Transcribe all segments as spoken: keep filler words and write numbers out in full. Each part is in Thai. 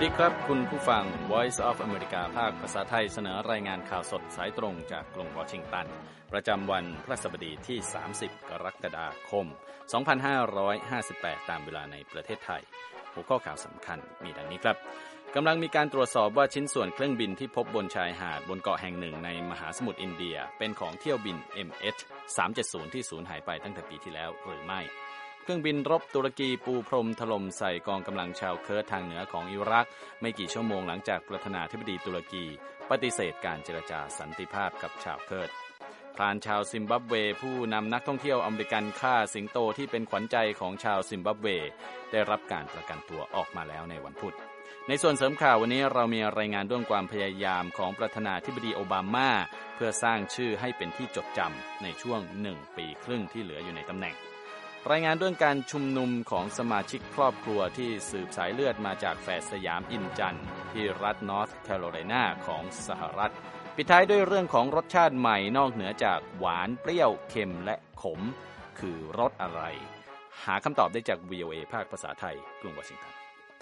ดีครับคุณผู้ฟัง Voice of America ภาคภาษาไทยเสนอรายงานข่าวสดสายตรงจากกรุงวอชิงตันประจำวันพฤหัสบดีที่สามสิบกรกฎาคมสองพันห้าร้อยห้าสิบแปดตามเวลาในประเทศไทยหัวข้อข่าวสำคัญมีดังนี้ครับกำลังมีการตรวจสอบว่าชิ้นส่วนเครื่องบินที่พบบนชายหาดบนเกาะแห่งหนึ่งในมหาสมุทรอินเดียเป็นของเที่ยวบิน เอ็ม เอช สามเจ็ดศูนย์ ที่สูญหายไปตั้งแต่ปีที่แล้วหรือไม่เครื่องบินรบตุรกีปูพรมถล่มใส่กองกำลังชาวเคิร์ดทางเหนือของอิรักไม่กี่ชั่วโมงหลังจากประธานาธิบดีตุรกีปฏิเสธการเจรจาสันติภาพกับชาวเคิร์ดพรานชาวซิมบับเวผู้นำนักท่องเที่ยวอเมริกันฆ่าสิงโตที่เป็นขวัญใจของชาวซิมบับเวได้รับการประกันตัวออกมาแล้วในวันพุธในส่วนเสริมข่าววันนี้เรามีรายงานเรื่องความพยายามของประธานาธิบดีโอบามาเพื่อสร้างชื่อให้เป็นที่จดจำในช่วงหนึ่งปีครึ่งที่เหลืออยู่ในตำแหน่งรายงานเรื่องการชุมนุมของสมาชิกครอบครัวที่สืบสายเลือดมาจากแฝดสยามอินจันทร์ที่รัฐนอร์ทแคโรไลนาของสหรัฐปิดท้ายด้วยเรื่องของรสชาติใหม่นอกเหนือจากหวานเปรี้ยวเค็มและขมคือรสอะไรหาคำตอบได้จาก วี โอ เอ ภาคภาษาไทยกรุงวอชิงตัน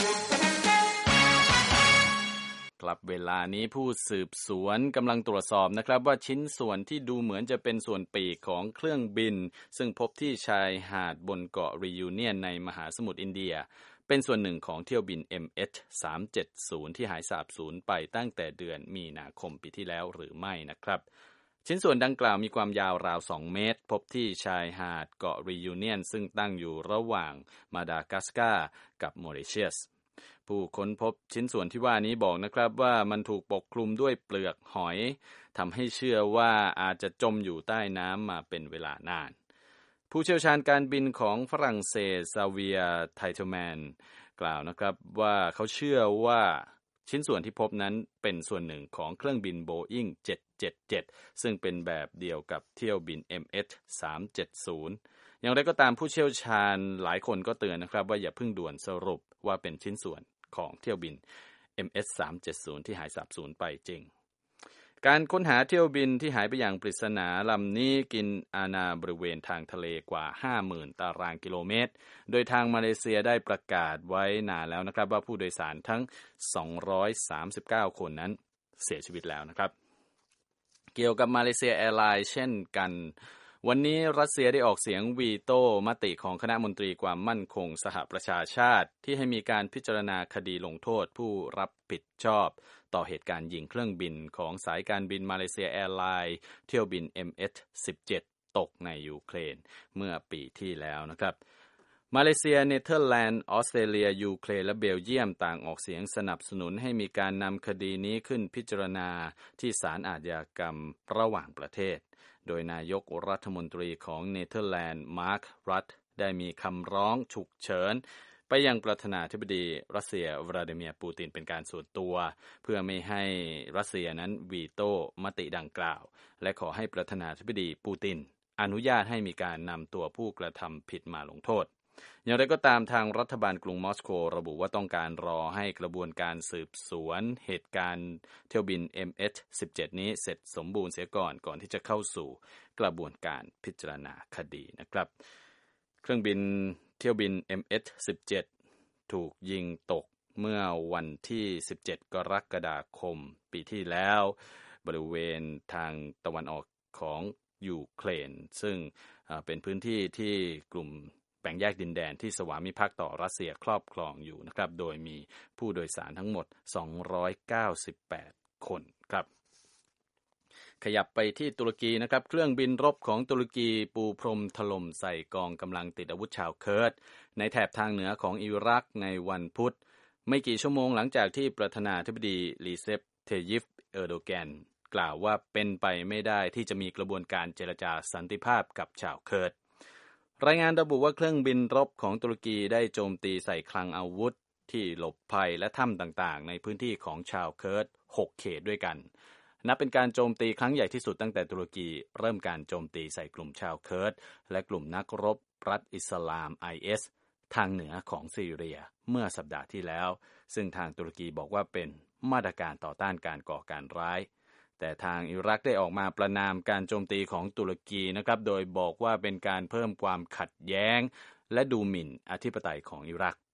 ครับเวลานี้ผู้สืบสวนกำลังตรวจสอบนะครับว่าชิ้นส่วนที่ดูเหมือนจะเป็นส่วนปีกของเครื่องบินซึ่งพบที่ชายหาดบนเกาะรียูเนียนในมหาสมุทรอินเดียเป็นส่วนหนึ่งของเที่ยวบิน เอ็ม เอช สามเจ็ดศูนย์ ที่หายสาบสูญไปตั้งแต่เดือนมีนาคมปีที่แล้วหรือไม่นะครับชิ้นส่วนดังกล่าวมีความยาวราวสองเมตรพบที่ชายหาดเกาะรียูเนียนซึ่งตั้งอยู่ระหว่างมาดากัสการ์กับมอริเชียสผู้ค้นพบชิ้นส่วนที่ว่านี้บอกนะครับว่ามันถูกปกคลุมด้วยเปลือกหอยทำให้เชื่อว่าอาจจะจมอยู่ใต้น้ำมาเป็นเวลานานผู้เชี่ยวชาญการบินของฝรั่งเศสซาเวียไทเทอร์แมนกล่าวนะครับว่าเขาเชื่อว่าชิ้นส่วนที่พบนั้นเป็นส่วนหนึ่งของเครื่องบิน Boeing เจ็ดเจ็ดเจ็ดซึ่งเป็นแบบเดียวกับเที่ยวบิน เอ็ม เอช สามเจ็ดศูนย์อย่างไรก็ตามผู้เชี่ยวชาญหลายคนก็เตือนนะครับว่าอย่าเพิ่งด่วนสรุปว่าเป็นชิ้นส่วนของเที่ยวบิน เอ็ม เอช สามเจ็ดศูนย์ ที่หายสาบสูญไปจริงการค้นหาเที่ยวบินที่หายไปอย่างปริศนาลำนี้กินอาณาบริเวณทางทะเลกว่า ห้าหมื่น ตารางกิโลเมตรโดยทางมาเลเซียได้ประกาศไว้นานแล้วนะครับว่าผู้โดยสารทั้งสองร้อยสามสิบเก้าคนนั้นเสียชีวิตแล้วนะครับเกี่ยวกับมาเลเซียแอร์ไลน์เช่นกันวันนี้รัสเซียได้ออกเสียงวีโต้มติของคณะมนตรีความมั่นคงสหประชาชาติที่ให้มีการพิจารณาคดีลงโทษผู้รับผิดชอบต่อเหตุการณ์ยิงเครื่องบินของสายการบินมาเลเซียแอร์ไลน์เที่ยวบิน เอ็ม เอช สิบเจ็ด ตกในยูเครนเมื่อปีที่แล้วนะครับมาเลเซียเนเธอร์แลนด์ออสเตรเลียยูเครนและเบลเยียมต่างออกเสียงสนับสนุนให้มีการนำคดีนี้ขึ้นพิจารณาที่ศาลอาชญากรรมระหว่างประเทศโดยนายกรัฐมนตรีของเนเธอร์แลนด์มาร์ครัตได้มีคำร้องฉุกเฉินไปยังประธานาธิบดีรัสเซียวลาดิเมียร์ปูตินเป็นการส่วนตัวเพื่อไม่ให้รัสเซียนั้นวีโต้มติดังกล่าวและขอให้ประธานาธิบดีปูตินอนุญาตให้มีการนำตัวผู้กระทำผิดมาลงโทษอย่างไรก็ตามทางรัฐบาลกรุงมอสโกระบุว่าต้องการรอให้กระบวนการสืบสวนเหตุการณ์เที่ยวบิน เอ็ม เอช สิบเจ็ด นี้เสร็จสมบูรณ์เสียก่อนก่อนที่จะเข้าสู่กระบวนการพิจารณาคดีนะครับเครื่องบินเที่ยวบิน เอ็ม เอช สิบเจ็ด ถูกยิงตกเมื่อวันที่สิบเจ็ดกรกฎาคมปีที่แล้วบริเวณทางตะวันออกของยูเครนซึ่งเป็นพื้นที่ที่กลุ่มแบ่งแยกดินแดนที่สวามิภักดิ์ต่อรัสเซียครอบครองอยู่นะครับโดยมีผู้โดยสารทั้งหมดสองร้อยเก้าสิบแปดคนครับขยับไปที่ตุรกีนะครับเครื่องบินรบของตุรกีปูพรมถล่มใส่กองกำลังติดอาวุธชาวเคิร์ดในแถบทางเหนือของอิรักในวันพุธไม่กี่ชั่วโมงหลังจากที่ประธานาธิบดีรีเซป เทยิป เออร์โดแกนกล่าวว่าเป็นไปไม่ได้ที่จะมีกระบวนการเจรจาสันติภาพกับชาวเคิร์ดรายงานระบุว่าเครื่องบินรบของตุรกีได้โจมตีใส่คลังอาวุธที่หลบภัยและถ้ำต่างๆในพื้นที่ของชาวเคิร์ดหกเขตด้วยกันนับเป็นการโจมตีครั้งใหญ่ที่สุดตั้งแต่ตุรกีเริ่มการโจมตีใส่กลุ่มชาวเคิร์ดและกลุ่มนักรบรัฐอิสลาม ไอ เอส ทางเหนือของซีเรียเมื่อสัปดาห์ที่แล้วซึ่งทางตุรกีบอกว่าเป็นมาตรการต่อต้านการก่อการร้ายแต่ทางอิรักได้ออกมาประณามการโจมตีของตุรกีนะครับโดยบอกว่าเป็นการเพิ่มความขัดแย้งและดูหมิ่นอธิปไตยของอิรัก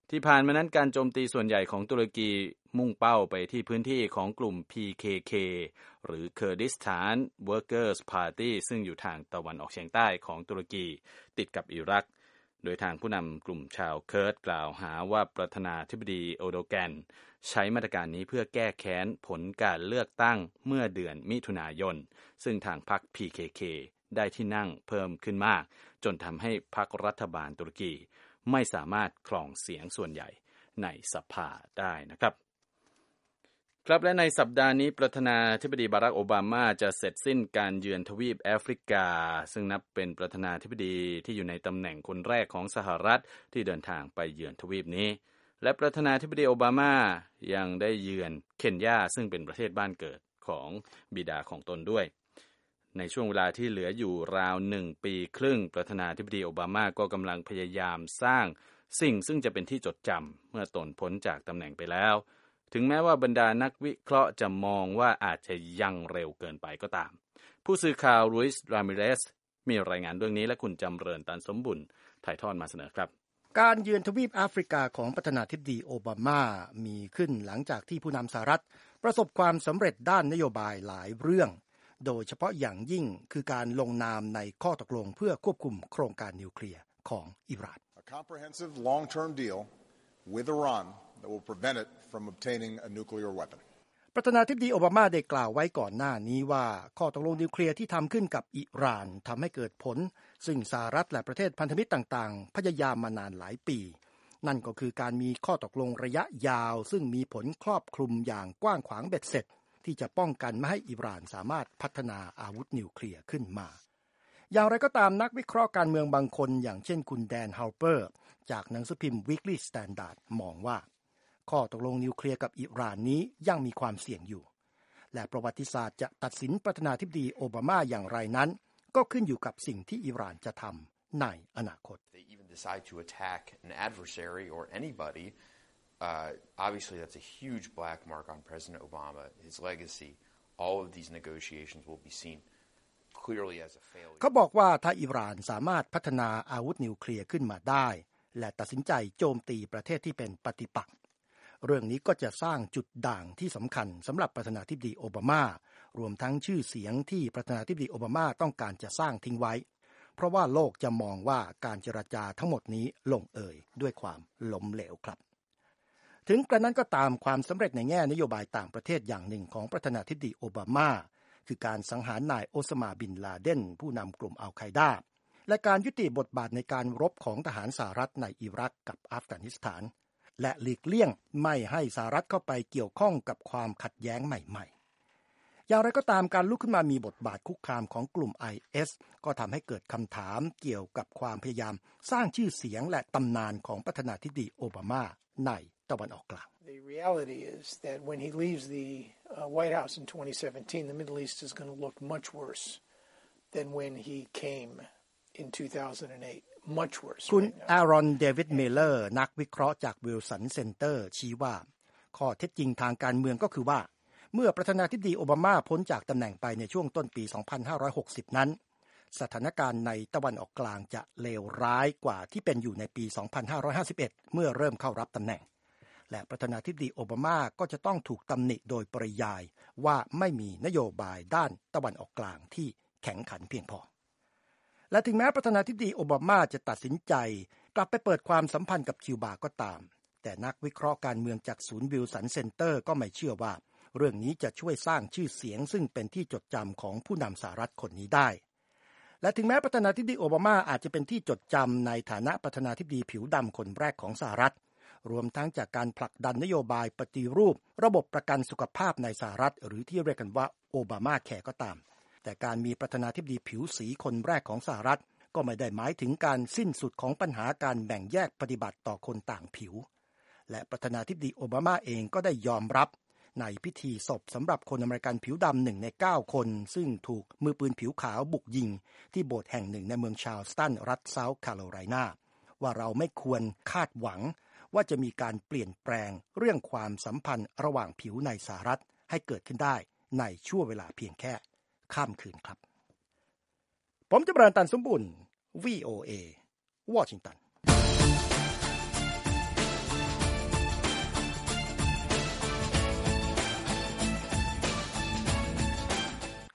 ที่ผ่านมานั้นการโจมตีส่วนใหญ่ของตุรกีมุ่งเป้าไปที่พื้นที่ของกลุ่ม พี เค เค หรือ Kurdistan Workers Party ซึ่งอยู่ทางตะวันออกเฉียงใต้ของตุรกีติดกับอิรักโดยทางผู้นำกลุ่มชาวเคิร์ดกล่าวหาว่าประธานาธิบดีโอโดแกนใช้มาตรการนี้เพื่อแก้แค้นผลการเลือกตั้งเมื่อเดือนมิถุนายนซึ่งทางพรรค พี เค เค ได้ที่นั่งเพิ่มขึ้นมากจนทำให้พรรครัฐบาลตุรกีไม่สามารถครองเสียงส่วนใหญ่ในสภาได้นะครับครับและในสัปดาห์นี้ประธานาธิบดีบารักโอบามาจะเสร็จสิ้นการเยือนทวีปแอฟริกาซึ่งนับเป็นประธานาธิบดีที่อยู่ในตำแหน่งคนแรกของสหรัฐที่เดินทางไปเยือนทวีปนี้และประธานาธิบดีโอบามายังได้เยือนเคนยาซึ่งเป็นประเทศบ้านเกิดของบิดาของตนด้วยในช่วงเวลาที่เหลืออยู่ราวหนึ่งปีครึ่งประธานาธิบดีโอบามาก็กำลังพยายามสร้างสิ่งซึ่งจะเป็นที่จดจำเมื่อตนพ้นจากตำแหน่งไปแล้วถึงแม้ว่าบรรดานักวิเคราะห์จะมองว่าอาจจะยังเร็วเกินไปก็ตามผู้สื่อข่าวลุยส์รามิเรสมีรายงานเรื่องนี้และคุณจำเริญตันสมบุญถ่ายทอดมาเสนอครับการเยือนทวีปแอฟริกาของประธานาธิบดีโอบามามีขึ้นหลังจากที่ผู้นำสหรัฐประสบความสำเร็จด้านนโยบายหลายเรื่องโดยเฉพาะอย่างยิ่งคือการลงนามในข้อตกลงเพื่อควบคุมโครงการนิวเคลียร์ของอิหร่าน A comprehensive long-term deal with Iran that will prevent it from obtaining a nuclear weapon. ประธานาธิบดีโอบามาได้กล่าวไว้ก่อนหน้านี้ว่าข้อตกลงนิวเคลียร์ที่ทำขึ้นกับอิหร่านทำให้เกิดผลซึ่งสหรัฐและประเทศพันธมิตรต่างๆพยายามมานานหลายปีนั่นก็คือการมีข้อตกลงระยะยาวซึ่งมีผลครอบคลุมอย่างกว้างขวางเบ็ดเสร็จที่จะป้องกันไม่ให้อิหร่านสามารถพัฒนาอาวุธนิวเคลียร์ขึ้นมาอย่างไรก็ตามนักวิเคราะห์การเมืองบางคนอย่างเช่นคุณแดนฮาวเปอร์จากหนังสือพิมพ์ Weekly Standard มองว่าข้อตกลงนิวเคลียร์กับอิหร่านนี้ยังมีความเสี่ยงอยู่และประวัติศาสตร์จะตัดสินประธานาธิบดีโอบามาอย่างไรนั้นก็ขึ้นอยู่กับสิ่งที่อิหร่านจะทำในอนาคต They even decide to attack an adversary or anybody. Uh, obviously, that's a huge black mark on President Obama, his legacy. All of these negotiations will be seen clearly as a failure. เขาบอกว่าถ้าอิหร่านสามารถพัฒนาอาวุธนิวเคลียร์ขึ้นมาได้และตัดสินใจโจมตีประเทศที่เป็นปฏิปักษ์เรื่องนี้ก็จะสร้างจุดด่างที่สำคัญสำหรับประธานาธิบดีโอบามารวมทั้งชื่อเสียงที่ประธานาธิบดีโอบามาต้องการจะสร้างทิ้งไว้เพราะว่าโลกจะมองว่าการเจรจาทั้งหมดนี้ลงเอยด้วยความล้มเหลวครับถึงกระนั้นก็ตามความสำเร็จในแง่นโยบายต่างประเทศอย่างหนึ่งของประธานาธิบดีโอบามาคือการสังหารนายโอซามาบินลาเดนผู้นำกลุ่มอัลไคดาและการยุติบทบาทในการรบของทหารสหรัฐในอิรักกับอัฟกานิสถานและหลีกเลี่ยงไม่ให้สหรัฐเข้าไปเกี่ยวข้องกับความขัดแย้งใหม่ๆอย่างไรก็ตามการลุกขึ้นมามีบทบาทคุกคามของกลุ่ม ไอ เอส ก็ทำให้เกิดคำถามเกี่ยวกับความพยายามสร้างชื่อเสียงและตำนานของประธานาธิบดีโอบามาในตะวันออกกลาง The reality is that when he leaves the uh, White House in twenty seventeen, the Middle East is going to look much worse than when he came in two thousand eight. Much worse. คุณอารอนเดวิดเมเลอร์นักวิเคราะห์จากวิลสันเซ็นเตอร์ชี้ว่าข้อเท็จจริงทางการเมืองก็คือว่าเมื่อประธานาธิบดีโอบามาพ้นจากตำแหน่งไปในช่วงต้นปีสองพันห้าร้อยหกสิบนั้นสถานการณ์ในตะวันออกกลางจะเลวร้ายกว่าที่เป็นอยู่ในปีสองพันห้าร้อยห้าสิบเอ็ดเมื่อเริ่มเข้ารับตำแหน่งและประธานาธิบดีโอบามาก็จะต้องถูกตำหนิโดยปริยายว่าไม่มีนโยบายด้านตะวันออกกลางที่แข็งขันเพียงพอและถึงแม้ประธานาธิบดีโอบามาจะตัดสินใจกลับไปเปิดความสัมพันธ์กับคิวบาก็ตามแต่นักวิเคราะห์การเมืองจากศูนย์วิลสันเซ็นเตอร์ก็ไม่เชื่อว่าเรื่องนี้จะช่วยสร้างชื่อเสียงซึ่งเป็นที่จดจำของผู้นำสหรัฐคนนี้ได้และถึงแม้ประธานาธิบดีโอบามาอาจจะเป็นที่จดจำในฐานะประธานาธิบดีผิวดำคนแรกของสหรัฐรวมทั้งจากการผลักดันนโยบายปฏิรูประบบประกันสุขภาพในสหรัฐหรือที่เรียกกันว่าโอบามาแคร์ก็ตามแต่การมีประธานาธิบดีผิวสีคนแรกของสหรัฐก็ไม่ได้หมายถึงการสิ้นสุดของปัญหาการแบ่งแยกปฏิบัติต่อคนต่างผิวและประธานาธิบดีโอบามาเองก็ได้ยอมรับในพิธีศพสำหรับคนอเมริกันผิวดำหนึ่งในเก้าคนซึ่งถูกมือปืนผิวขาวบุกยิงที่โบสถ์แห่งหนึ่งในเมืองชาร์ลสตันรัฐเซาท์แคโรไลนาว่าเราไม่ควรคาดหวังว่าจะมีการเปลี่ยนแปลงเรื่องความสัมพันธ์ระหว่างผิวในสหรัฐให้เกิดขึ้นได้ในช่วงเวลาเพียงแค่ข้ามคืนครับผมจำเริญตันสมบุญ วี โอ เอ วอชิงตัน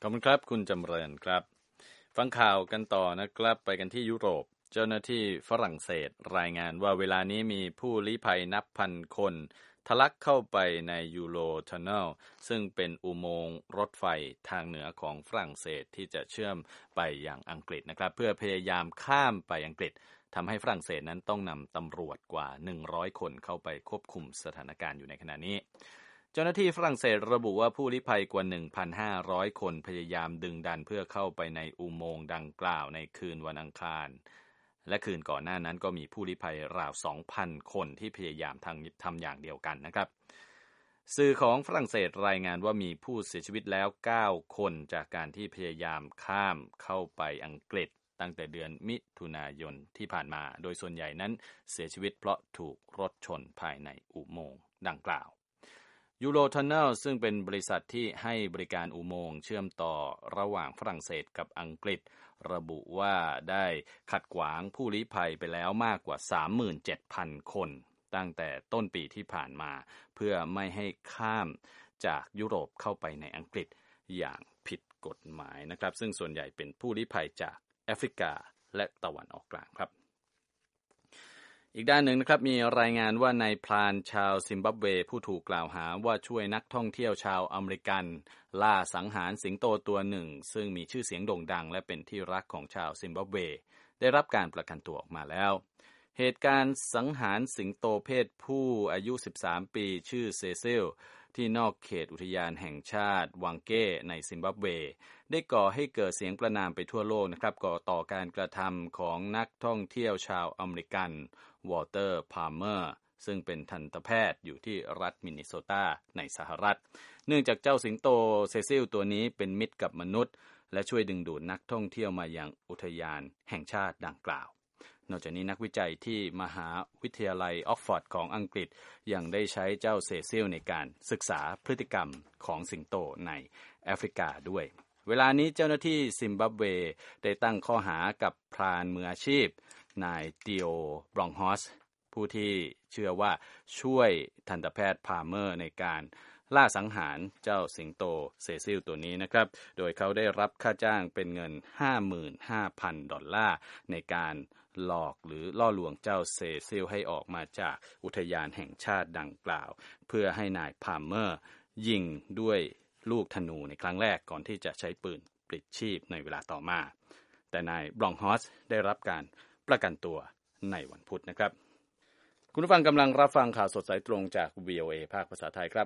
ขอบคุณครับคุณจำเริญครับฟังข่าวกันต่อนะครับไปกันที่ยุโรปเจ้าหน้าที่ฝรั่งเศสรายงานว่าเวลานี้มีผู้ลี้ภัยนับพันคนทะลักเข้าไปในยูโรทันเนลซึ่งเป็นอุโมงค์รถไฟทางเหนือของฝรั่งเศสที่จะเชื่อมไปยังอังกฤษนะครับเพื่อพยายามข้ามไปอังกฤษทำให้ฝรั่งเศสนั้นต้องนำตำรวจกว่าหนึ่งร้อยคนเข้าไปควบคุมสถานการณ์อยู่ในขณะนี้เจ้าหน้าที่ฝรั่งเศสระบุว่าผู้ลี้ภัยกว่า หนึ่งพันห้าร้อย คนพยายามดึงดันเพื่อเข้าไปในอุโมงค์ดังกล่าวในคืนวันอังคารและคืนก่อนหน้านั้นก็มีผู้ลี้ภัยราว สองพัน คนที่พยายามทำทำอย่างเดียวกันนะครับสื่อของฝรั่งเศสรายงานว่ามีผู้เสียชีวิตแล้วเก้าคนจากการที่พยายามข้ามเข้าไปอังกฤษตั้งแต่เดือนมิถุนายนที่ผ่านมาโดยส่วนใหญ่นั้นเสียชีวิตเพราะถูกรถชนภายในอุโมงค์ดังกล่าวยูโรทันเนลซึ่งเป็นบริษัทที่ให้บริการอุโมงค์เชื่อมต่อระหว่างฝรั่งเศสกับอังกฤษระบุว่าได้ขัดขวางผู้ลี้ภัยไปแล้วมากกว่า สามหมื่นเจ็ดพัน คนตั้งแต่ต้นปีที่ผ่านมาเพื่อไม่ให้ข้ามจากยุโรปเข้าไปในอังกฤษอย่างผิดกฎหมายนะครับซึ่งส่วนใหญ่เป็นผู้ลี้ภัยจากแอฟริกาและตะวันออกกลางครับอีกด้านหนึ่งนะครับมีรายงานว่านายพรานชาวซิมบับเวผู้ถูกกล่าวหาว่าช่วยนักท่องเที่ยวชาวอเมริกันล่าสังหารสิงโตตัวหนึ่งซึ่งมีชื่อเสียงโด่งดังและเป็นที่รักของชาวซิมบับเวได้รับการประกันตัวออกมาแล้วเหตุการณ์สังหารสิงโตเพศผู้อายุสิบสามปีชื่อเซซิลที่นอกเขตอุทยานแห่งชาติวังเก้ในซิมบับเวได้ก่อให้เกิดเสียงประณามไปทั่วโลกนะครับก่อต่อการกระทำของนักท่องเที่ยวชาวอเมริกันวอลเตอร์พาล์เมอร์ซึ่งเป็นทันตแพทย์อยู่ที่รัฐมินนิโซตาในสหรัฐเนื่องจากเจ้าสิงโตเซซิลตัวนี้เป็นมิตรกับมนุษย์และช่วยดึงดูดนักท่องเที่ยวมายังอุทยานแห่งชาติดังกล่าวนอกจากนี้นักวิจัยที่มหาวิทยาลัยออกฟอร์ดของอังกฤษยังได้ใช้เจ้าเซซิลในการศึกษาพฤติกรรมของสิงโตในแอฟริกาด้วยเวลานี้เจ้าหน้าที่ซิมบับเวได้ตั้งข้อหากับพรานมืออาชีพนายติโอบรองฮอสผู้ที่เชื่อว่าช่วยทันตแพทย์พาล์เมอร์ในการล่าสังหารเจ้าสิงโตเซซิลตัวนี้นะครับโดยเขาได้รับค่าจ้างเป็นเงิน ห้าหมื่นห้าพัน ดอลลาร์ในการหลอกหรือล่อลวงเจ้าเซซิลให้ออกมาจากอุทยานแห่งชาติดังกล่าวเพื่อให้นายพาล์เมอร์ยิงด้วยลูกธนูในครั้งแรกก่อนที่จะใช้ปืนปลิดชีพในเวลาต่อมาแต่นายบรองฮอสได้รับการประกันตัวในวันพุธนะครับคุณผู้ฟังกำลังรับฟังข่าวสดสายตรงจาก วี โอ เอ ภาคภาษาไทยครับ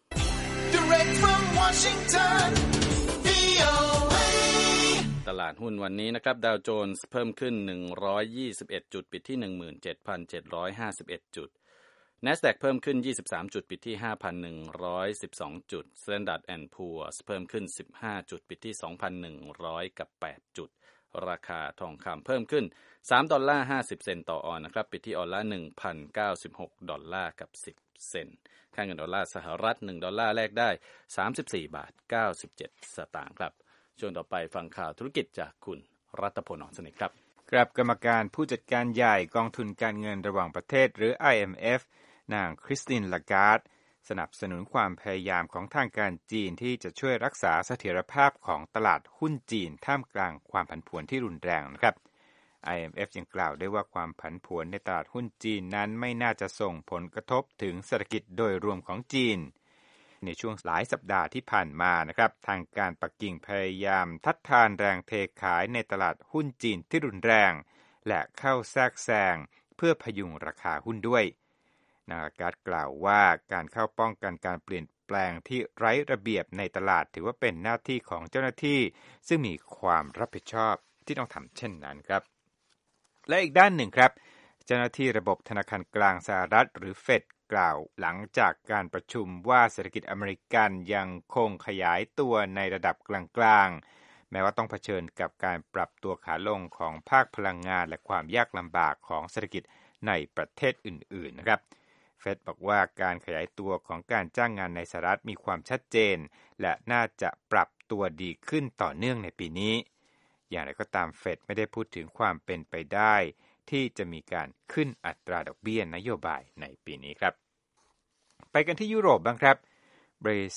Direct from Washington วี โอ เอ ตลาดหุ้นวันนี้นะครับดาวโจนส์เพิ่มขึ้นหนึ่งร้อยยี่สิบเอ็ดจุดปิดที่ หนึ่งหมื่นเจ็ดพันเจ็ดร้อยห้าสิบเอ็ด จุด NASDAQ เพิ่มขึ้นยี่สิบสามจุดปิดที่ ห้าพันหนึ่งร้อยสิบสอง จุด Standard แอนด์ Poor's เพิ่มขึ้นสิบห้าจุดปิดที่ สองพันหนึ่งร้อยแปด จุดราคาทองคำเพิ่มขึ้นสามดอลลาร์ห้าสิบเซนต์ต่อออนซ์นะครับปิดที่ออนละ หนึ่งพันเก้าสิบหก ดอลลาร์กับสิบเซนต์ค่าเงินดอลลาร์สหรัฐหนึ่งดอลลาร์แลกได้สามสิบสี่บาทเก้าสิบเจ็ดสตางค์ครับช่วงต่อไปฟังข่าวธุรกิจจากคุณรัตพล อ่อนสนิทครับครับกรรมการผู้จัดการใหญ่กองทุนการเงินระหว่างประเทศหรือ ไอ เอ็ม เอฟ นางคริสติน ลาการ์ดสนับสนุนความพยายามของทางการจีนที่จะช่วยรักษาเสถียรภาพของตลาดหุ้นจีนท่ามกลางความผันผวนที่รุนแรงนะครับ ไอ เอ็ม เอฟ ยังกล่าวได้ว่าความผันผวนในตลาดหุ้นจีนนั้นไม่น่าจะส่งผลกระทบถึงเศรษฐกิจโดยรวมของจีนในช่วงหลายสัปดาห์ที่ผ่านมานะครับทางการปักกิ่งพยายามทัดทานแรงเทขายในตลาดหุ้นจีนที่รุนแรงและเข้าแทรกแซงเพื่อพยุงราคาหุ้นด้วยนางการ์ดกล่าวว่าการเข้าป้องกันการเปลี่ยนแปลงที่ไร้ระเบียบในตลาดถือว่าเป็นหน้าที่ของเจ้าหน้าที่ซึ่งมีความรับผิดชอบที่ต้องทำเช่นนั้นครับและอีกด้านหนึ่งครับเจ้าหน้าที่ระบบธนาคารกลางสหรัฐหรือเฟดกล่าวหลังจากการประชุมว่าเศรษฐกิจอเมริกันยังคงขยายตัวในระดับกลางๆแม้ว่าต้องเผชิญกับการปรับตัวขาลงของภาคพลังงานและความยากลำบากของเศรษฐกิจในประเทศอื่นๆนะครับเฟดบอกว่าการขยายตัวของการจ้างงานในสหรัฐมีความชัดเจนและน่าจะปรับตัวดีขึ้นต่อเนื่องในปีนี้อย่างไรก็ตามเฟดไม่ได้พูดถึงความเป็นไปได้ที่จะมีการขึ้นอัตราดอกเบี้ยนโยบายในปีนี้ครับไปกันที่ยุโรปบ้างครับบริษัท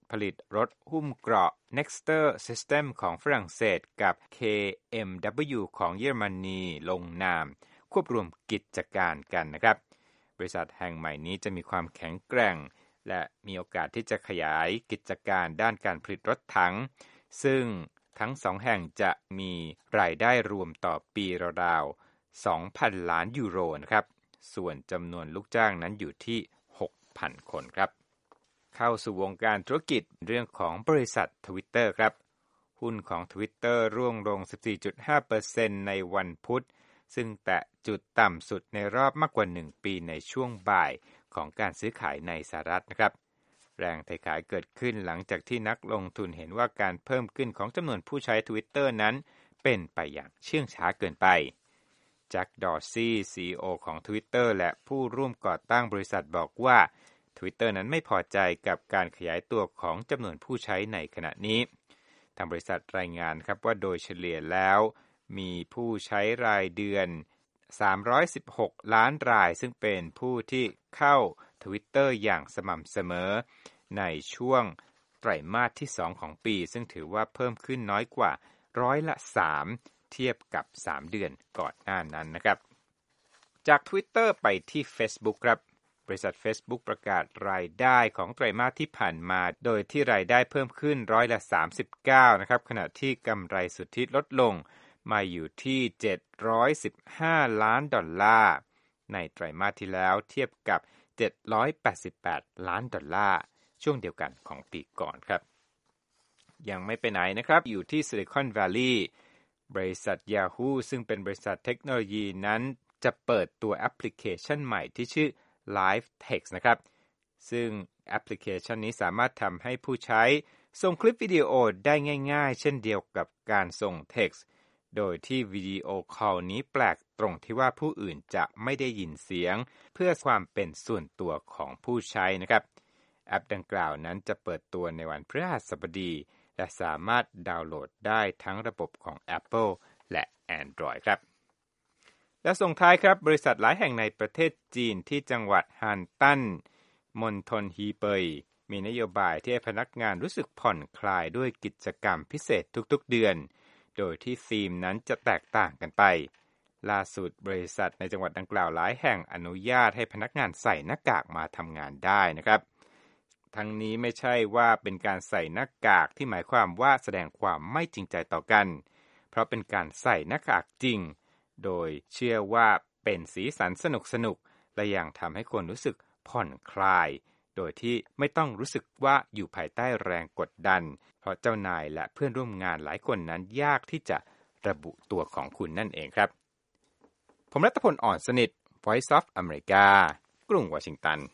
ผลิตรถหุ้มเกราะ Nexter System ของฝรั่งเศสกับ เค เอ็ม ดับเบิลยู ของเยอรมนีลงนามควบรวมกิจการกันนะครับบริษัทแห่งใหม่นี้จะมีความแข็งแกร่งและมีโอกาสที่จะขยายกิจการด้านการผลิตรถถังซึ่งทั้งสองแห่งจะมีรายได้รวมต่อปีราวๆ สองพัน ล้านยูโรนะครับส่วนจำนวนลูกจ้างนั้นอยู่ที่ หกพัน คนครับเข้าสู่วงการธุรกิจเรื่องของบริษัท Twitter ครับหุ้นของ Twitter ร่วงลง สิบสี่จุดห้าเปอร์เซ็นต์ ในวันพุธซึ่งแตะจุดต่ำสุดในรอบมากกว่าหนึ่งปีในช่วงบ่ายของการซื้อขายในสหรัฐนะครับแรงเทขายเกิดขึ้นหลังจากที่นักลงทุนเห็นว่าการเพิ่มขึ้นของจำนวนผู้ใช้ Twitter นั้นเป็นไปอย่างเชื่องช้าเกินไปแจ็ค ดอร์ซี่ ซี อี โอ ของ Twitter และผู้ร่วมก่อตั้งบริษัทบอกว่า Twitter นั้นไม่พอใจกับการขยายตัวของจำนวนผู้ใช้ในขณะนี้ทางบริษัทรายงานครับว่าโดยเฉลี่ยแล้วมีผู้ใช้รายเดือนสามร้อยสิบหกล้านรายซึ่งเป็นผู้ที่เข้า Twitter อย่างสม่ำเสมอในช่วงไตรมาสที่สองของปีซึ่งถือว่าเพิ่มขึ้นน้อยกว่าร้อยละสามเทียบกับสามเดือนก่อนหน้านั้นนะครับจาก Twitter ไปที่ Facebook ครับบริษัท Facebook ประกาศรายได้ของไตรมาสที่ผ่านมาโดยที่รายได้เพิ่มขึ้นร้อยละสามสิบเก้านะครับขณะที่กำไรสุทธิลดลงมาอยู่ที่เจ็ดร้อยสิบห้าล้านดอลลาร์ในไตรมาสที่แล้วเทียบกับเจ็ดร้อยแปดสิบแปดล้านดอลลาร์ช่วงเดียวกันของปีก่อนครับยังไม่ไปไหนนะครับอยู่ที่ Silicon Valley บริษัท Yahoo ซึ่งเป็นบริษัทเทคโนโลยีนั้นจะเปิดตัวแอปพลิเคชันใหม่ที่ชื่อ Live Text นะครับซึ่งแอปพลิเคชันนี้สามารถทำให้ผู้ใช้ส่งคลิปวิดีโอได้ง่ายๆเช่นเดียวกับการส่ง text โดยที่วิดีโอคอลนี้แปลกตรงที่ว่าผู้อื่นจะไม่ได้ยินเสียงเพื่อความเป็นส่วนตัวของผู้ใช้นะครับแอปดังกล่าวนั้นจะเปิดตัวในวันพฤหัสบดีและสามารถดาวน์โหลดได้ทั้งระบบของ Apple และ Android ครับและส่งท้ายครับบริษัทหลายแห่งในประเทศจีนที่จังหวัดฮานตั้นมณฑลฮีเปยมีนโยบายที่ให้พนักงานรู้สึกผ่อนคลายด้วยกิจกรรมพิเศษทุกๆเดือนโดยที่ธีมนั้นจะแตกต่างกันไปล่าสุดบริษัทในจังหวัดดังกล่าวหลายแห่งอนุญาตให้พนักงานใส่หน้ากากมาทำงานได้นะครับทั้งนี้ไม่ใช่ว่าเป็นการใส่หน้ากากที่หมายความว่าแสดงความไม่จริงใจต่อกันเพราะเป็นการใส่หน้ากากจริงโดยเชื่อว่าเป็นสีสันสนุกๆและยังทำให้คนรู้สึกผ่อนคลายโดยที่ไม่ต้องรู้สึกว่าอยู่ภายใต้แรงกดดันเพราะเจ้านายและเพื่อนร่วมงานหลายคนนั้นยากที่จะระบุตัวของคุณนั่นเองครับผมรัตพลอ่อนสนิท Voice of America กรุงวอชิงตัน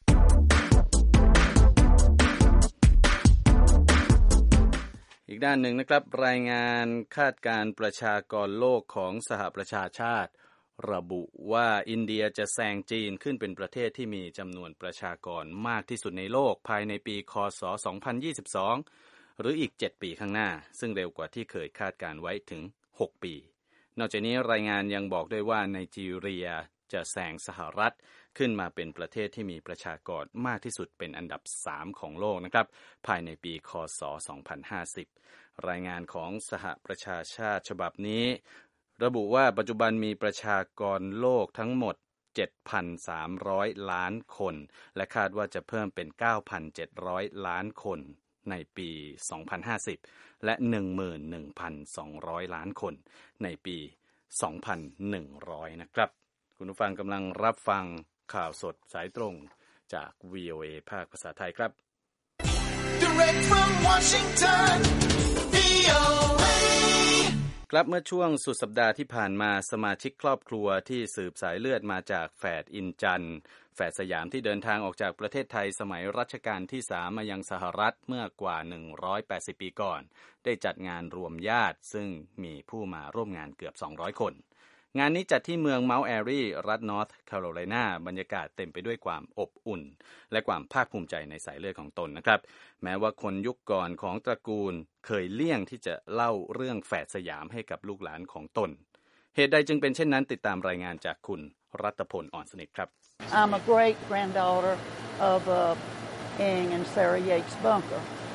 อีกด้านหนึ่งนะครับรายงานคาดการณ์ประชากรโลกของสหประชาชาติระบุว่าอินเดียจะแซงจีนขึ้นเป็นประเทศที่มีจำนวนประชากรมากที่สุดในโลกภายในปีค.ศ. สองพันยี่สิบสองหรืออีกเจ็ดปีข้างหน้าซึ่งเร็วกว่าที่เคยคาดการไว้ถึงหกปีนอกจากนี้รายงานยังบอกด้วยว่าไนจีเรียจะแซงสหรัฐขึ้นมาเป็นประเทศที่มีประชากรมากที่สุดเป็นอันดับสามของโลกนะครับภายในปีค.ศ. สองพันห้าสิบรายงานของสหประชาชาติฉบับนี้ระบุว่าปัจจุบันมีประชากรโลกทั้งหมด เจ็ดพันสามร้อย ล้านคนและคาดว่าจะเพิ่มเป็น เก้าพันเจ็ดร้อย ล้านคนในปีสองพันห้าสิบและ หนึ่งหมื่นหนึ่งพันสองร้อย ล้านคนในปีสองพันหนึ่งร้อยนะครับคุณผู้ฟังกำลังรับฟังข่าวสดสายตรงจาก วี โอ เอ ภาคภาษาไทยครับ Direct from Washington วี โอ เอ ครับเมื่อช่วงสุดสัปดาห์ที่ผ่านมาสมาชิกครอบครัวที่สืบสายเลือดมาจากแฝดอินจันทร์แฝดสยามที่เดินทางออกจากประเทศไทยสมัยรัชกาลที่สามมายังสหรัฐเมื่อกว่าหนึ่งร้อยแปดสิบปีก่อนได้จัดงานรวมญาติซึ่งมีผู้มาร่วมงานเกือบสองร้อยคนงานนี้จัดที่เมืองเมาท์แอรีรัฐนอร์ทแคโรไลนาบรรยากาศเต็มไปด้วยความอบอุ่นและความภาคภูมิใจในสายเลือดของตนนะครับแม้ว่าคนยุคก่อนของตระกูลเคยเลี่ยงที่จะเล่าเรื่องแฝดสยามให้กับลูกหลานของตนเหตุใดจึงเป็นเช่นนั้นติดตามรายงานจากคุณรัตพลอ่อนสนิทครับ I'm a great granddaughter of uh, Ing and Sarah Yates Bunker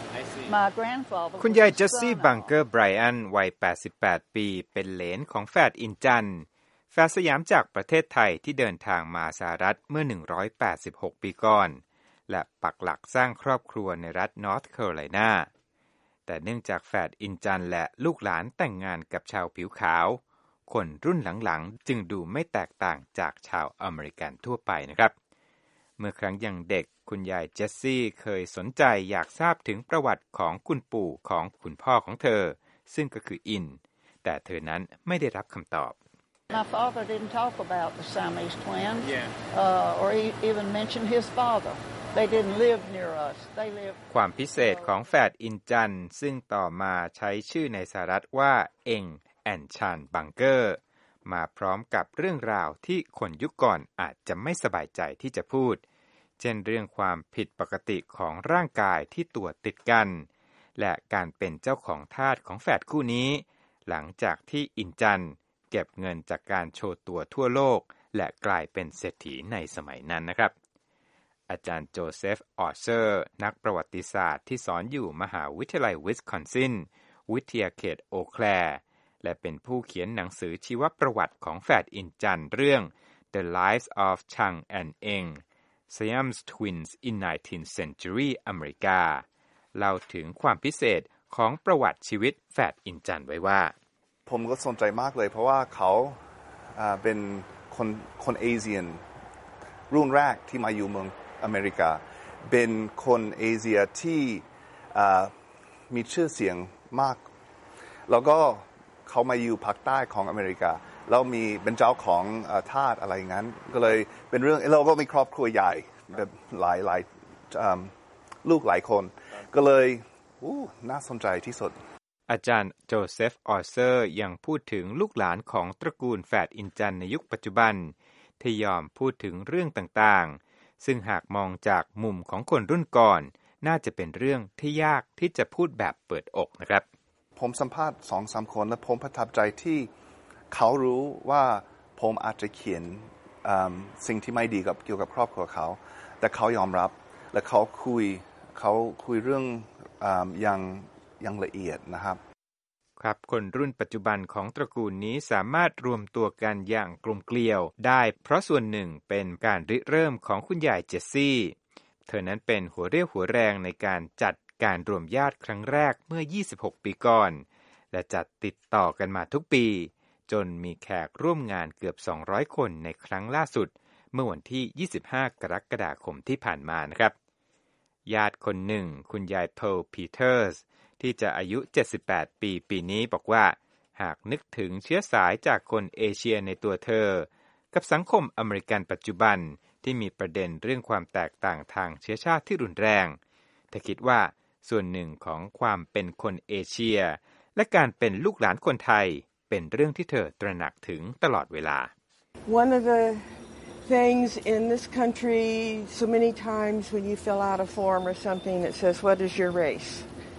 คุณยายเจสซี่บังเกอร์ไบรอันวัยแปดสิบแปดปีเป็นเหลนของแฝดอินจันแฝดสยามจากประเทศไทยที่เดินทางมาสหรัฐเมื่อหนึ่งร้อยแปดสิบหกปีก่อนและปักหลักสร้างครอบครัวในรัฐนอร์ทแคโรไลนาแต่เนื่องจากแฝดอินจันและลูกหลานแต่งงานกับชาวผิวขาวคนรุ่นหลังๆจึงดูไม่แตกต่างจากชาวอเมริกันทั่วไปนะครับเมื่อครั้งยังเด็กคุณยายเจสซี่เคยสนใจอยากทราบถึงประวัติของคุณปู่ของคุณพ่อของเธอซึ่งก็คืออินแต่เธอนั้นไม่ได้รับคำตอบ My father didn't talk about the Siamese twins yeah. uh, or even mention his father. They didn't live near us. They lived ความพิเศษของแฝดอินจันซึ่งต่อมาใช้ชื่อในสหรัฐว่าเอ็งแอนชานบังเกอร์มาพร้อมกับเรื่องราวที่คนยุคก่อนอาจจะไม่สบายใจที่จะพูดเช่นเรื่องความผิดปกติของร่างกายที่ตัวติดกันและการเป็นเจ้าของทาสของแฝดคู่นี้หลังจากที่อินจันเก็บเงินจากการโชว์ตัวทั่วโลกและกลายเป็นเศรษฐีในสมัยนั้นนะครับอาจารย์โจเซฟออเซอร์นักประวัติศาสตร์ที่สอนอยู่มหาวิทยาลัยวิสคอนซินวิทยาเขตโอแคลร์และเป็นผู้เขียนหนังสือชีวประวัติของแฝดอินจันเรื่อง The Lives of Chang and Eng Siamese Twins in nineteenth Century America เล่าถึงความพิเศษของประวัติชีวิตแฝดอินจันไว้ว่าผมก็สนใจมากเลยเพราะว่าเขาเป็นคนคนเอเชียนรุ่นแรกที่มาอยู่เมืองอเมริกาเป็นคนเอเชียที่มีชื่อเสียงมากแล้วก็เขามาอยู่ภาคใต้ของอเมริกาแล้วมีเป็นเจ้าของทาสอะไรงั้นก็เลยเป็นเรื่องเราก็มีครอบครัวใหญ่แบบหลายหลายลูกหลายคนก็เลยน่าสนใจที่สุดอาจารย์โจเซฟออเซอร์ยังพูดถึงลูกหลานของตระกูลแฝดอินจันในยุคปัจจุบันที่ยอมพูดถึงเรื่องต่างๆซึ่งหากมองจากมุมของคนรุ่นก่อนน่าจะเป็นเรื่องที่ยากที่จะพูดแบบเปิดอกนะครับผมสัมภาษณ์ สองสาม คนและผมประทับใจที่เขารู้ว่าผมอาจจะเขียนสิ่งที่ไม่ดีกับเกี่ยวกับครอบครัวเขาแต่เขายอมรับและเขาคุยเขาคุยเรื่องอย่างอย่างละเอียดนะครับครับคนรุ่นปัจจุบันของตระกูลนี้สามารถรวมตัวกันอย่างกลมเกลียวได้เพราะส่วนหนึ่งเป็นการริเริ่มของคุณยายเจสซี่เธอนั้นเป็นหัวเรี่ยวหัวแรงในการจัดการรวมญาติครั้งแรกเมื่อยี่สิบหกปีก่อนและจัดติดต่อกันมาทุกปีจนมีแขกร่วมงานเกือบสองร้อยคนในครั้งล่าสุดเมื่อวันที่ยี่สิบห้ากรกฎาคมที่ผ่านมานะครับญาติคนหนึ่งคุณยายโพลพีเตอร์สที่จะอายุเจ็ดสิบแปดปีปีนี้บอกว่าหากนึกถึงเชื้อสายจากคนเอเชียในตัวเธอกับสังคมอเมริกันปัจจุบันที่มีประเด็นเรื่องความแตกต่างทางเชื้อชาติที่รุนแรงเธอคิดว่าส่วนหนึ่งของความเป็นคนเอเชียและการเป็นลูกหลานคนไทยเป็นเรื่องที่เธอตระหนักถึงตลอดเวลา One of the things in this country so many times when you fill out a form or something that says what is your race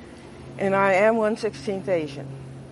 and I am one sixteenth Asian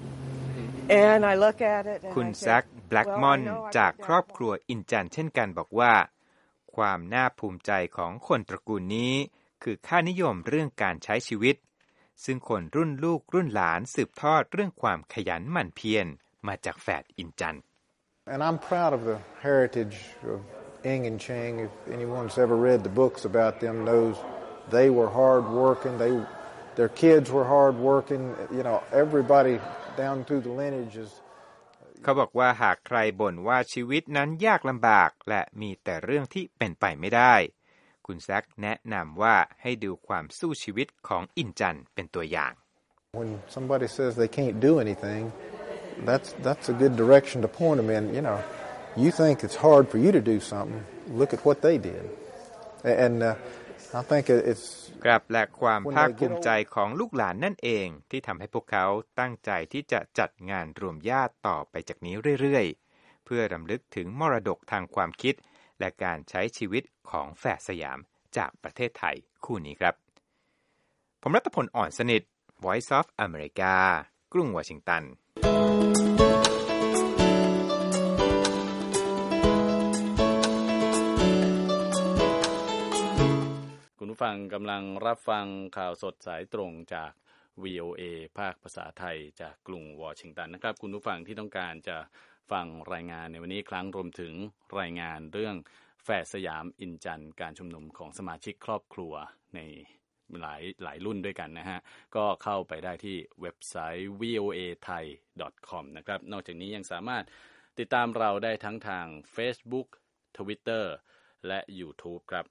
and I look at it and คุณ I แซ็ค แบล็กมอน well, จากครอบครัวอินจันเช่นกันบอกว่าความน่าภูมิใจของคนตระกูลนี้คือค่านิยมเรื่องการใช้ชีวิตซึ่งคนรุ่นลูกรุ่นหลานสืบทอดเรื่องความขยันหมั่นเพียรมาจากแฝดอินจัน And I'm proud of the heritage of Eng and Chang. If anyone's ever read the books about them knows they were hard working. They their kids were hard working. You know, everybody down through the lineage is เขาบอกว่าหากใครบ่นว่าชีวิตนั้นยากลำบากและมีแต่เรื่องที่เป็นไปไม่ได้คุณแซคแนะนำว่าให้ดูความสู้ชีวิตของอินจันเป็นตัวอย่าง When somebody says they can't do anything, that's that's a good direction to point them in. You know, you think it's hard for you to do something. Look at what they did, and uh, I think it's ครับและความภาคภูมิใจของลูกหลานนั่นเองที่ทำให้พวกเขาตั้งใจที่จะจัดงานรวมญาติต่อไปจากนี้เรื่อยๆเพื่อรำลึกถึงมรดกทางความคิดและการใช้ชีวิตของแฝดสยามจากประเทศไทยคู่นี้ครับผมรัตพลอ่อนสนิท Voice of America กรุงวอชิงตันคุณผู้ฟังฟังกำลังรับฟังข่าวสดสายตรงจาก วี โอ เอ ภาคภาษาไทยจากกรุงวอชิงตันนะครับคุณผู้ฟังที่ต้องการจะฟังรายงานในวันนี้ครั้งรวมถึงรายงานเรื่องแฝดสยามอินจันทร์การชุมนุมของสมาชิกครอบครัวในหลายหลายรุ่นด้วยกันนะฮะก็เข้าไปได้ที่เว็บไซต์ วี โอ เอ ไทย ดอท คอม นะครับนอกจากนี้ยังสามารถติดตามเราได้ทั้งทาง Facebook Twitter และ YouTube ครับ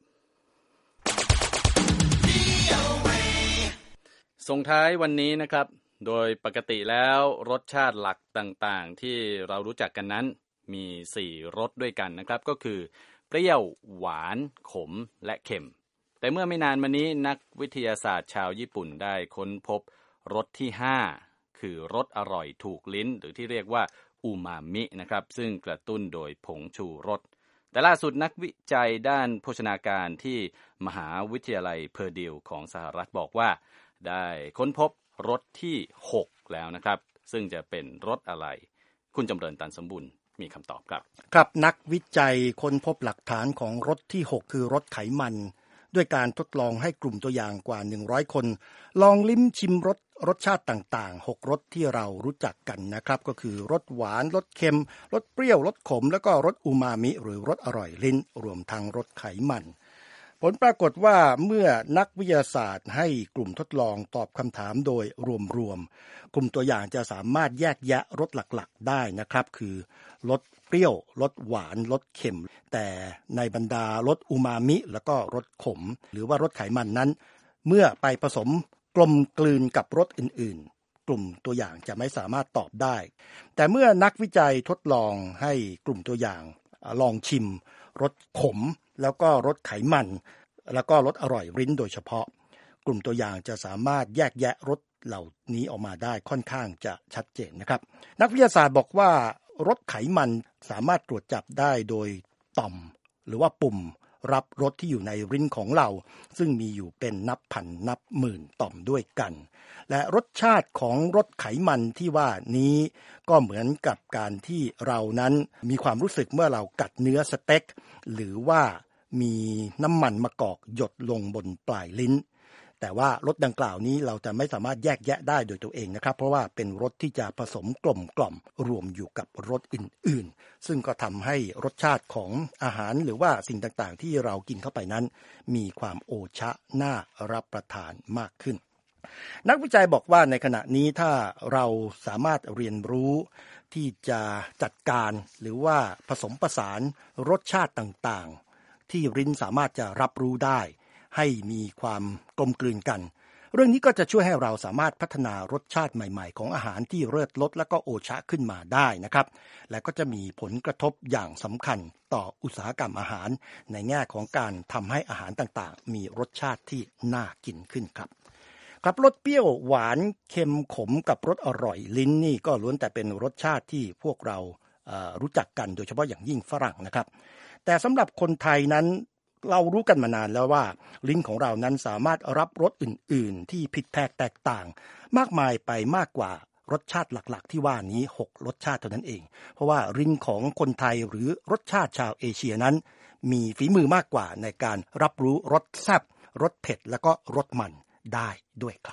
ส่งท้ายวันนี้นะครับโดยปกติแล้วรสชาติหลักต่างๆที่เรารู้จักกันนั้นมีสี่รสด้วยกันนะครับก็คือเปรี้ยวหวานขมและเค็มแต่เมื่อไม่นานมานี้นักวิทยาศาสตร์ชาวญี่ปุ่นได้ค้นพบรสที่ห้าคือรสอร่อยถูกลิ้นหรือที่เรียกว่าอูมามินะครับซึ่งกระตุ้นโดยผงชูรสแต่ล่าสุดนักวิจัยด้านโภชนาการที่มหาวิทยาลัยเพอร์ดิวของสหรัฐบอกว่าได้ค้นพบรสที่หกแล้วนะครับซึ่งจะเป็นรสอะไรคุณจำเริญตันสมบูรณ์มีคำตอบครับครับนักวิจัยค้นพบหลักฐานของรสที่หกคือรสไขมันด้วยการทดลองให้กลุ่มตัวอย่างกว่าหนึ่งร้อยคนลองลิ้มชิมรสรสชาติต่างๆหกรสที่เรารู้จักกันนะครับก็คือรสหวานรสเค็มรสเปรี้ยวรสขมแล้วก็รสอูมามิหรือรสอร่อยลิ้นรวมทั้งรสไขมันผลปรากฏว่าเมื่อนักวิทยาศาสตร์ให้กลุ่มทดลองตอบคำถามโดยรวมๆกลุ่มตัวอย่างจะสามารถแยกแยะรสหลักๆได้นะครับคือรสเปรี้ยวรสหวานรสเค็มแต่ในบรรดารสอูมามิแล้วก็รสขมหรือว่ารสไขมันนั้นเมื่อไปผสมกลมกลืนกับรสอื่นๆกลุ่มตัวอย่างจะไม่สามารถตอบได้แต่เมื่อนักวิจัยทดลองให้กลุ่มตัวอย่างลองชิมรสขมแล้วก็รสไขมันแล้วก็รสอร่อยลิ้นโดยเฉพาะกลุ่มตัวอย่างจะสามารถแยกแยะรสเหล่านี้ออกมาได้ค่อนข้างจะชัดเจนนะครับนักวิทยาศาสตร์บอกว่ารสไขมันสามารถตรวจจับได้โดยต่อมหรือว่าปุ่มรับรสที่อยู่ในลิ้นของเราซึ่งมีอยู่เป็นนับพันนับหมื่นต่อมด้วยกันและรสชาติของรสไขมันที่ว่านี้ก็เหมือนกับการที่เรานั้นมีความรู้สึกเมื่อเรากัดเนื้อสเต็กหรือว่ามีน้ำมันมะกอกหยดลงบนปลายลิ้นแต่ว่ารสดังกล่าวนี้เราจะไม่สามารถแยกแยะได้โดยตัวเองนะครับเพราะว่าเป็นรสที่จะผสมกลมกล่อมรวมอยู่กับรสอื่นๆซึ่งก็ทำให้รสชาติของอาหารหรือว่าสิ่งต่างๆที่เรากินเข้าไปนั้นมีความโอชะน่ารับประทานมากขึ้นนักวิจัยบอกว่าในขณะนี้ถ้าเราสามารถเรียนรู้ที่จะจัดการหรือว่าผสมผสานรสชาติต่างๆที่ลิ้นสามารถจะรับรู้ได้ให้มีความกลมกลืนกันเรื่องนี้ก็จะช่วยให้เราสามารถพัฒนารสชาติใหม่ๆของอาหารที่เลิศรสและก็โอชะขึ้นมาได้นะครับและก็จะมีผลกระทบอย่างสำคัญต่ออุตสาหกรรมอาหารในแง่ของการทำให้อาหารต่างๆมีรสชาติที่น่ากินขึ้นครับครับรสเปรี้ยวหวานเค็มขมกับรสอร่อยลิ้นนี่ก็ล้วนแต่เป็นรสชาติที่พวกเราเอ่อรู้จักกันโดยเฉพาะอย่างยิ่งฝรั่งนะครับแต่สำหรับคนไทยนั้นเรารู้กันมานานแล้วว่าลิ้นของเรานั้นสามารถรับรสอื่นๆที่ผิดแผกแตกต่างมากมายไปมากกว่ารสชาติหลักๆที่ว่านี้หกรสชาติเท่านั้นเองเพราะว่าลิ้นของคนไทยหรือรสชาติชาวเอเชียนั้นมีฝีมือมากกว่าในการรับรู้รสแซ่บรสเผ็ดแล้วก็รสมันได้ด้วยครับ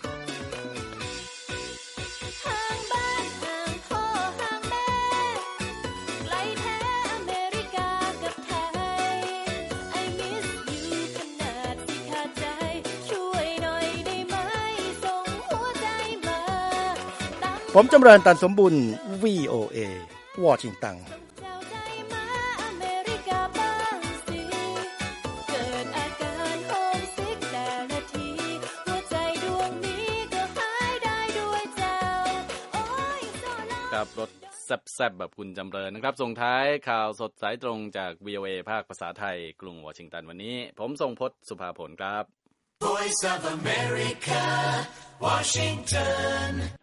ผมจำเริญตันสมบุญ วี โอ เอ วอชิงตันกับรถแซ่บๆแบบคุณจำเริญนะครับส่งท้ายข่าวสดสายตรงจาก วี โอ เอ ภาคภาษาไทยกรุงวอชิงตันวันนี้ผมทรงพจน์สุภาผลครับ Voice of America Washington